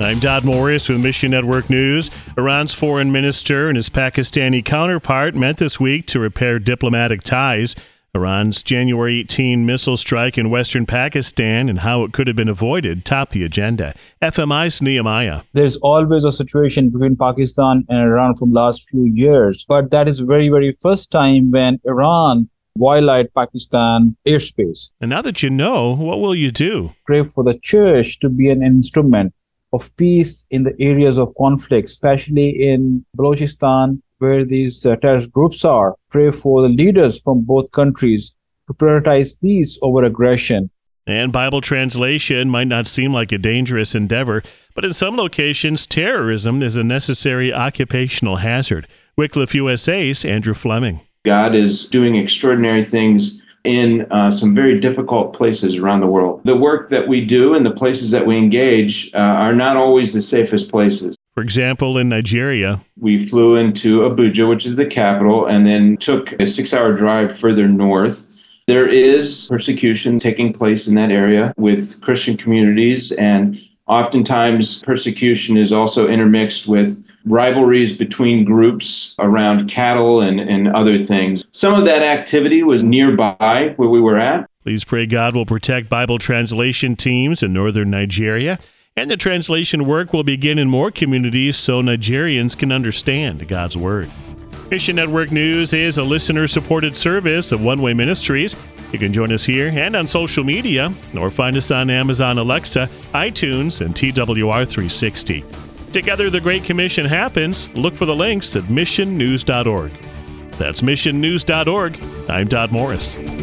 I'm Dodd Morris with Mission Network News. Iran's foreign minister and his Pakistani counterpart met this week to repair diplomatic ties. Iran's January 18 missile strike in western Pakistan and how it could have been avoided topped the agenda. FMI's Nehemiah. There's always a situation between Pakistan and Iran from last few years, but that is very, very first time when Iran violated Pakistan airspace. And now that you know, what will you do? Pray for the church to be an instrument of peace in the areas of conflict, especially in Balochistan, where these terrorist groups are. Pray for the leaders from both countries to prioritize peace over aggression. And Bible translation might not seem like a dangerous endeavor, but in some locations, terrorism is a necessary occupational hazard. Wycliffe USA's Andrew Fleming. God is doing extraordinary things in some very difficult places around the world. The work that we do and the places that we engage are not always the safest places. For example, in Nigeria, we flew into Abuja, which is the capital, and then took a 6-hour drive further north. There is persecution taking place in that area with Christian communities, and oftentimes persecution is also intermixed with rivalries between groups around cattle and other things. Some of that activity was nearby where we were at. Please pray God will protect Bible translation teams in northern Nigeria. And the translation work will begin in more communities so Nigerians can understand God's Word. Mission Network News is a listener-supported service of One Way Ministries. You can join us here and on social media, or find us on Amazon Alexa, iTunes, and TWR360. Together, the Great Commission happens. Look for the links at missionnews.org. That's missionnews.org. I'm Dodd Morris.